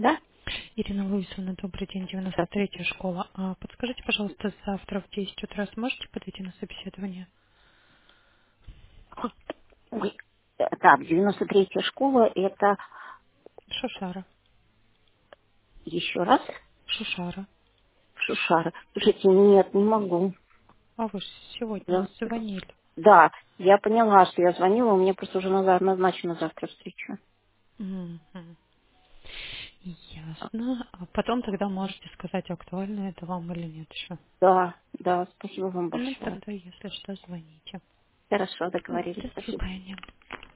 Да? Ирина Луисовна, добрый день, 93-я школа. Подскажите, пожалуйста, завтра в 10 утра сможете подойти на собеседование? Ой, так, 93-я школа, это Шушара. еще раз Шушара. Шушара. Слушайте, нет, не могу. А вы же сегодня Завтра. звонили. Да, я поняла, что я звонила, у меня просто уже назначена завтра встреча. Мгм. Ясно. А потом тогда можете сказать, актуально это вам или нет еще. Да, да, спасибо вам Ну, большое. тогда, если что, звоните. Хорошо, До договорились, спасибо. свидания.